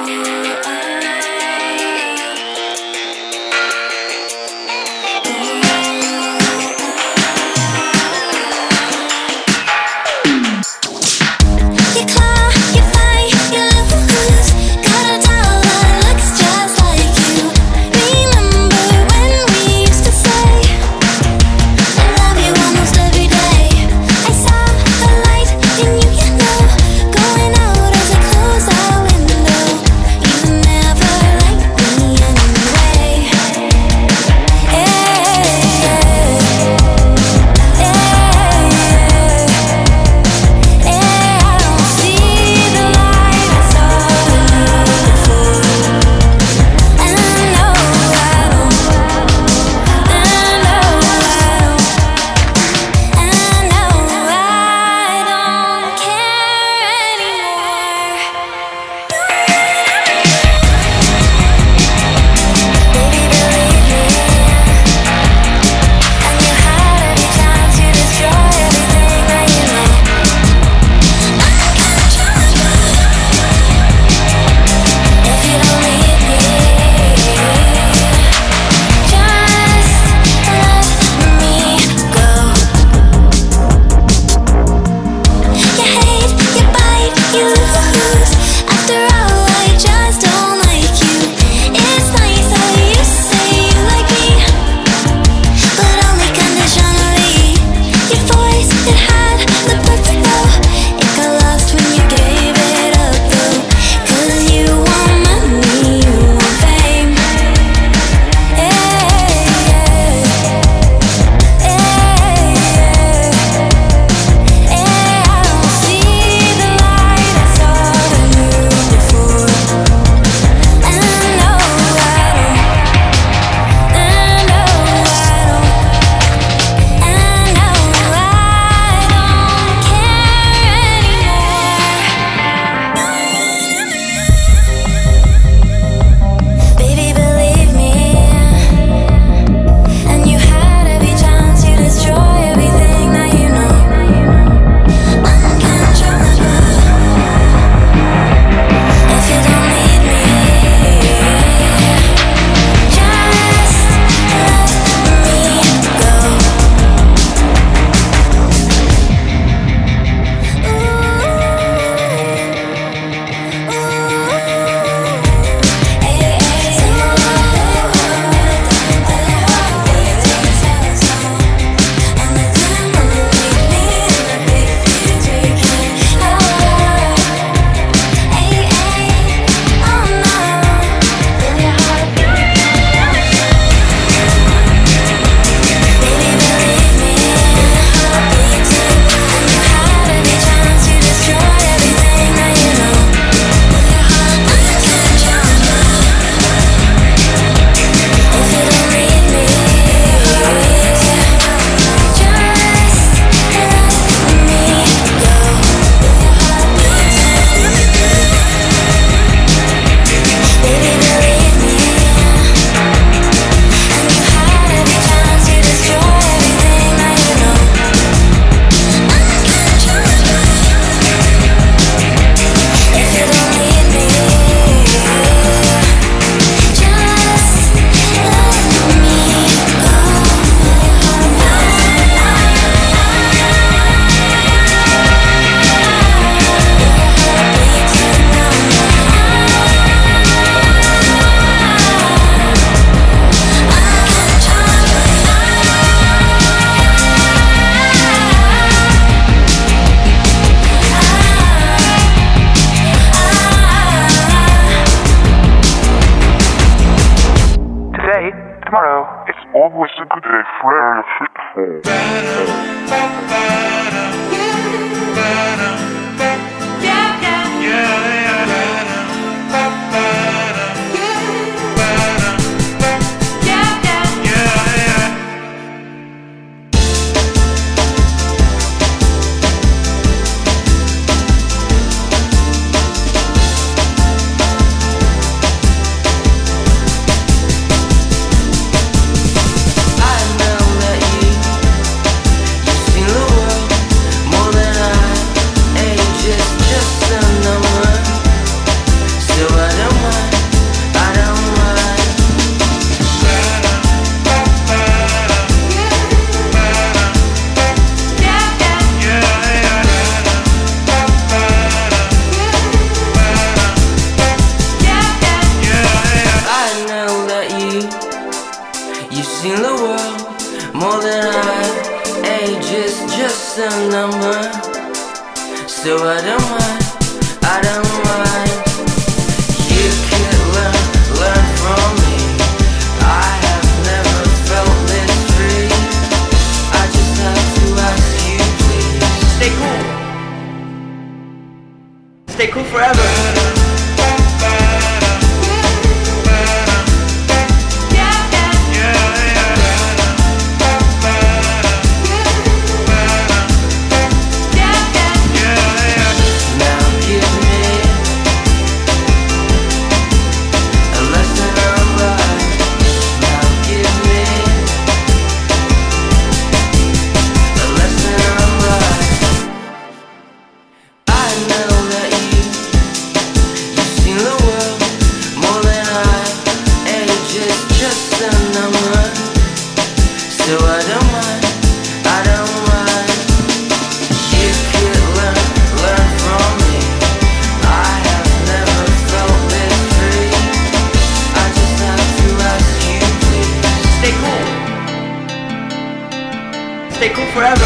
Tomorrow, it's always a good day for a I know that you've seen the world. So I don't mind, I don't mind. You could learn from me. I have never felt this free. I just have to ask you, please. Stay cool. Stay cool forever. Stay cool forever.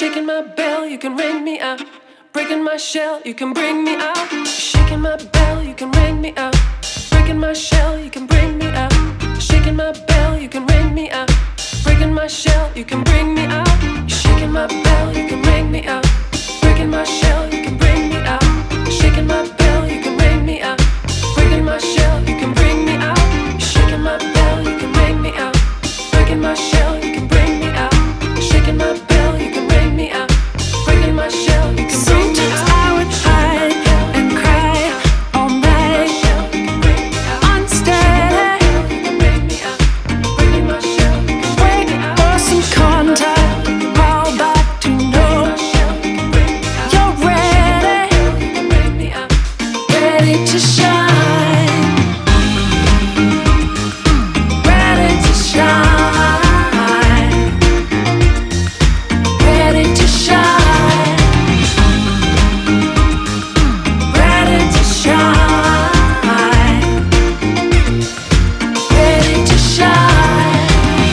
Shell, you can bring me out. Shaking my bell, you can ring me out. Breaking my shell, you can bring me out. Shaking my bell, you can ring me out. Breaking my shell, you can bring me out. Shaking my bell, you can ring me out. Breaking my shell, you can bring me out. Shaking my bell, you can ring me out. Breaking my shell, you can bring me out. Shaking my bell, you can ring me out. Breaking my shell, you can bring me out. Shaking my bell, you can ring me out. Breaking my shell, you can bring me out. Sometimes I would hide and cry all night, unsteady. Wait for some contact, call back to know you're ready to shine, ready to shine, ready to shine. Ready to shine, ready to shine.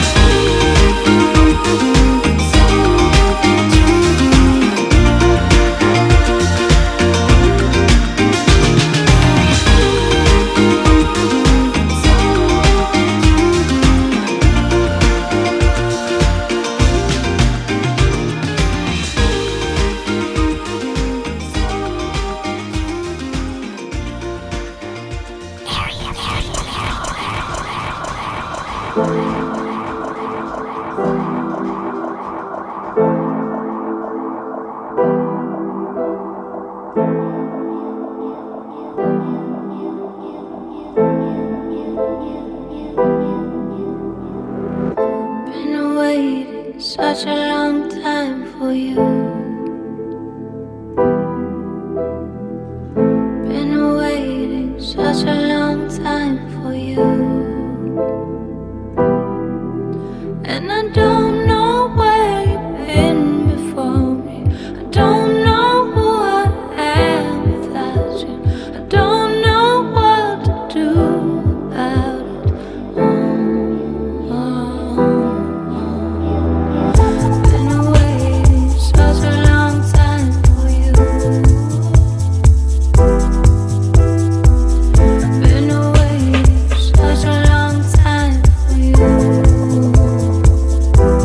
Been waiting such a long time for you. Been waiting such a long time for you. And I don't know where you've been before me. I don't know who I am without you. I don't know what to do about it. Been waiting such a long time for you. Been waiting such a long time for you.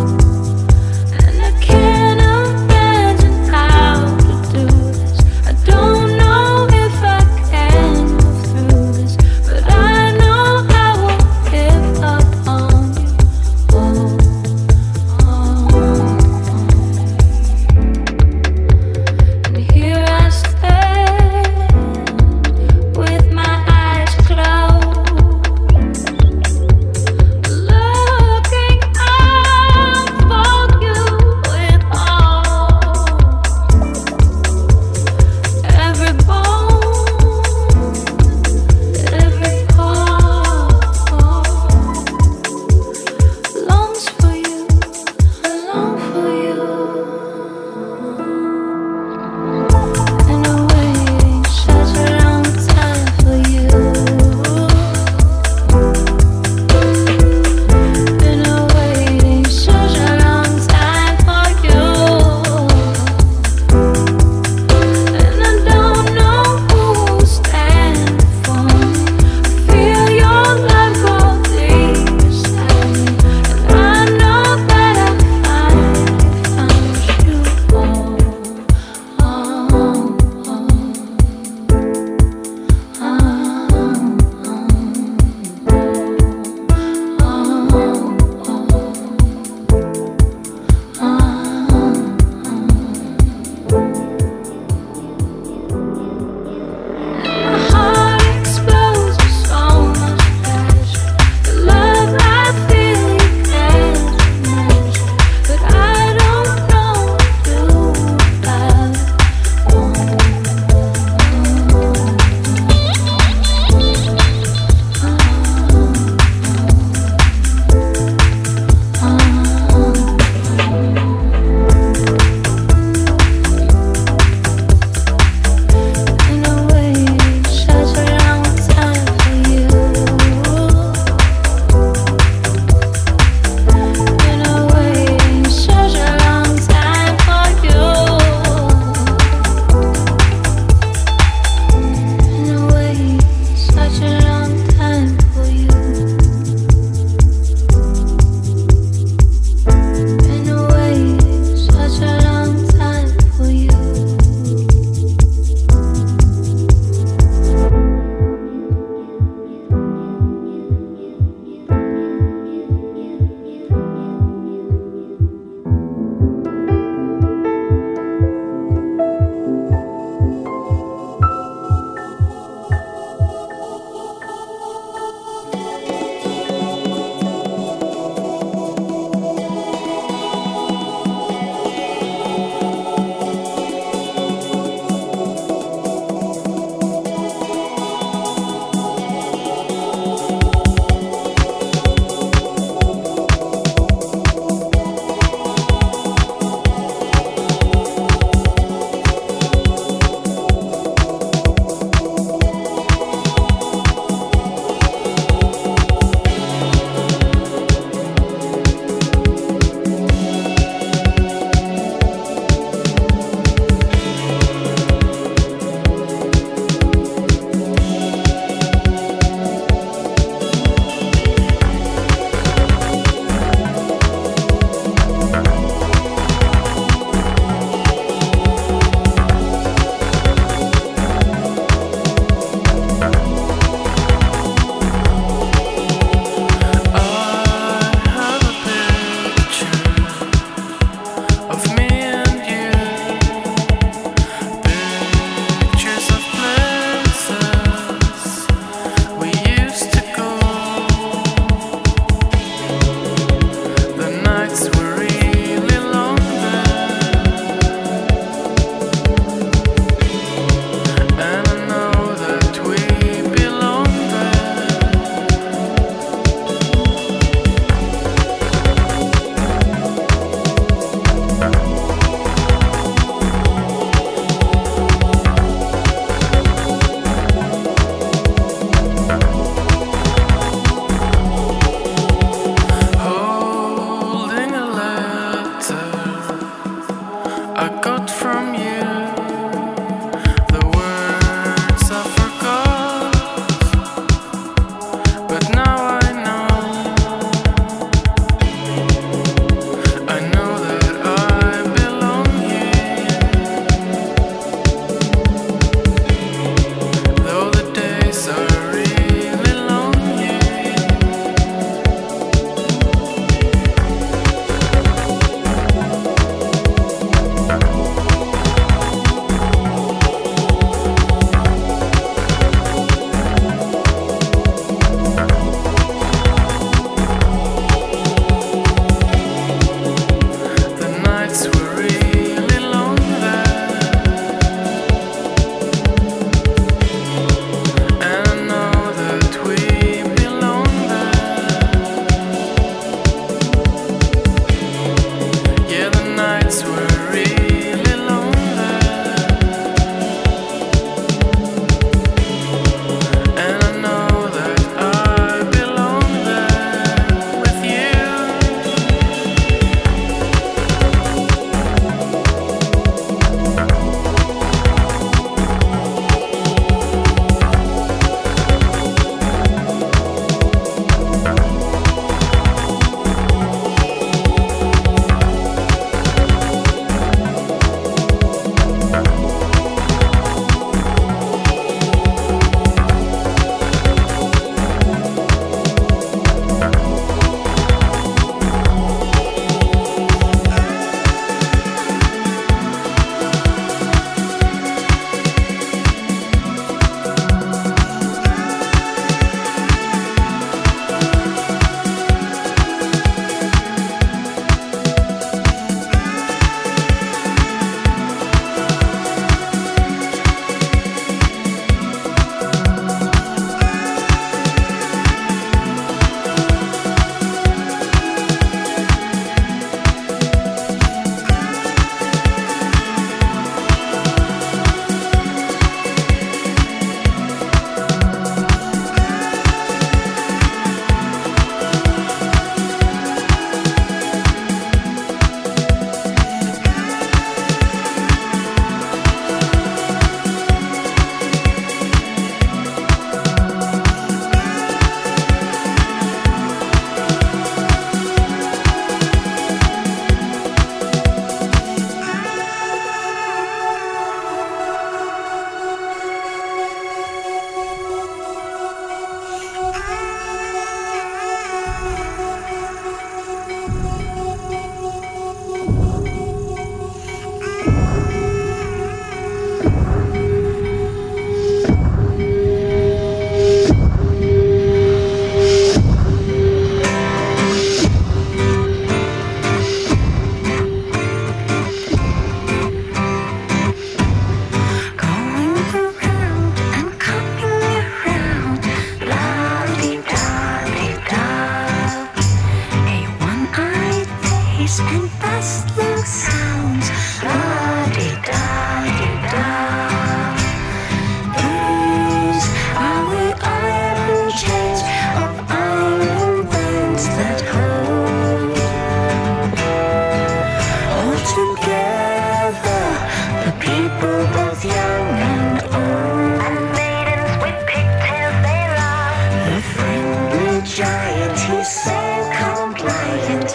giant, he's so compliant.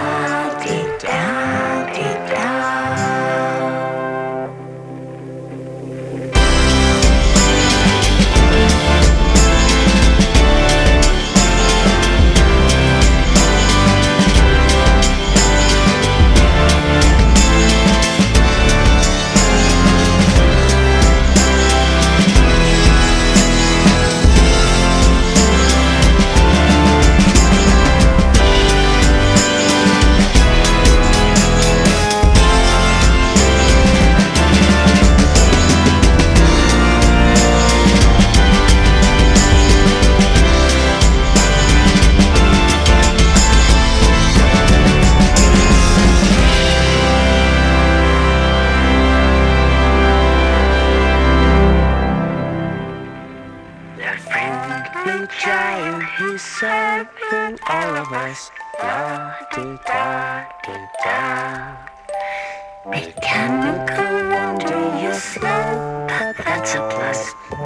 La-di-da-di-da. Giant, he's serving all of us. La-di-da-di-da. Mechanical wonder, you're slow, but that's a plus.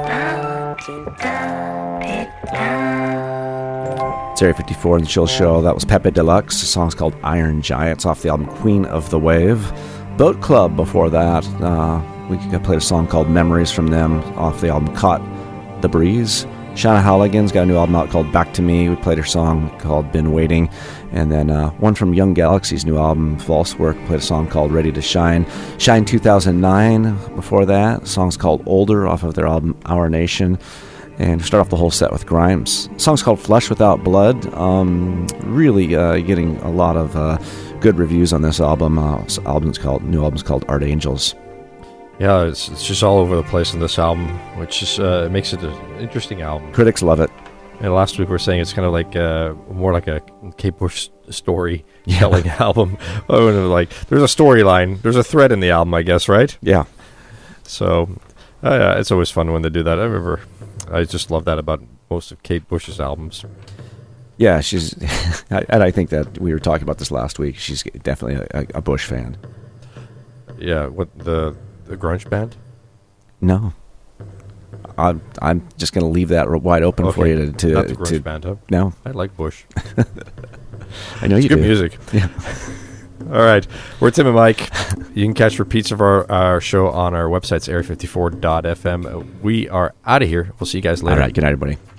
La-di-da-di-da. It's Area 54 and the Chill Show. That was Pepe Deluxe. The song's called Iron Giants off the album Queen of the Wave. Boat Club before that. We played a song called Memories from them off the album Caught the Breeze. Shanna Halligan's got a new album out called Back to Me. We played her song called Been Waiting. And then one from Young Galaxy's new album, False Work, played a song called Ready to Shine. Shine 2009 before that. The song's called Older off of their album Our Nation. And we start off the whole set with Grimes. The song's called Flesh Without Blood. Really getting a lot of good reviews on this album. New album's called Art Angels. Yeah, it's just all over the place in this album, which is makes it an interesting album. Critics love it. And last week we were saying it's kind of like more like a Kate Bush story-telling album. Oh, like there's a storyline, there's a thread in the album, I guess, right? Yeah. So, yeah, it's always fun when they do that. I just love that about most of Kate Bush's albums. Yeah, she's, and I think that we were talking about this last week. She's definitely a Bush fan. Yeah, what the grunge band? No, I'm just going to leave that wide open for you to not the grunge band, huh? No, I like Bush. I know you do. Good do. music. Yeah. All right, we're Tim and Mike. You can catch repeats of our show on our website, area54.fm. We are out of here. We'll see you guys later. All right, good night, everybody.